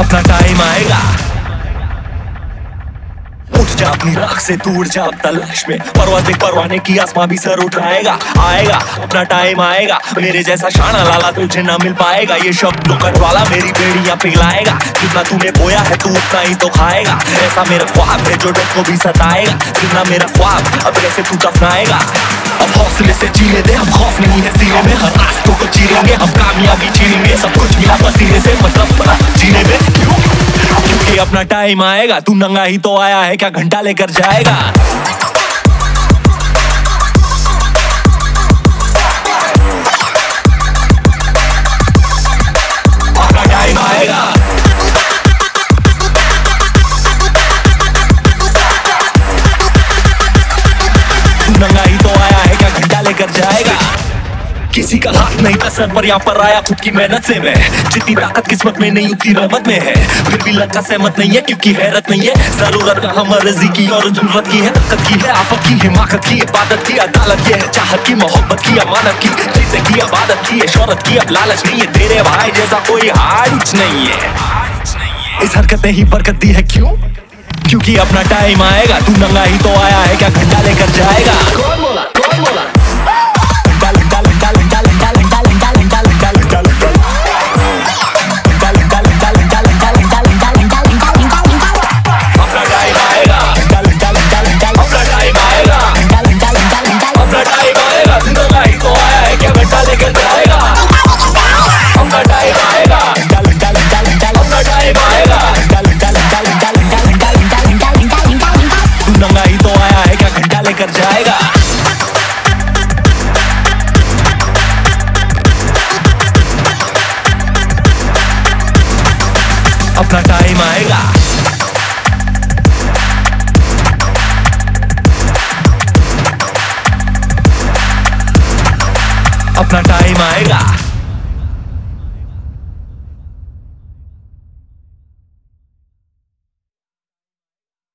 अपना टाइम आएगा। उठ जा अपनी राख से, तू उड़ जा अब तलाश में, परवाज़ देख परवाने की, आसमां भी सर उठाएगा। आएगा अपना टाइम आएगा, मेरे जैसा शाना लाला तुझे ना मिल पाएगा। ये शब्द कट वाला मेरी बेड़ियां पिघलाएगा, जितना तूने बोया है तू उतना ही तो खाएगा। ऐसा मेरा ख्वाब है जो डर को भी सताएगा, जितना मेरा ख्वाब अब कैसे तू दफनाएगा। अब हौसले से जीने दे, हम खौफ नहीं है सीने में, हर रास्तों को चीरेंगे, हम कामयाबी छीनेंगे। सब कुछ मिला पसीने से, मतलब जीने में क्योंकि अपना टाइम आएगा। तू नंगा ही तो आया है, क्या घंटा लेकर जाएगा। अपना टाइम आएगा, तू नंगा ही तो आया है, क्या घंटा लेकर जाएगा। किसी का हाथ नहीं था सर पर, यहाँ पर आया खुद की मेहनत से मैं। जितनी ताकत किस्मत में नहीं उतनी रहमत में है, फिर भी लड़का सहमत नहीं है क्योंकि हैरत नहीं है। जरूरत का हम मर्जी की और जरूरत की है, ताकत की है, आफत की, हिमाकत की, इबादत की, अदालत की है, चाहत की, मोहब्बत की, अमानत की, चीजें की, इबादत की है, शोहरत की, अब लालच नहीं है। तेरे भाई जैसा कोई हारिच नहीं है, इस हरकत ने ही बरकत दी है। क्यों? क्योंकि अपना टाइम आएगा। तू नंगा ही तो आया है, क्या घंटा लेकर जाएगा। कौन बोला? कौन बोला? नंगा ही तो आया है, क्या घंटा लेकर जाएगा। अपना टाइम आएगा, अपना टाइम आएगा।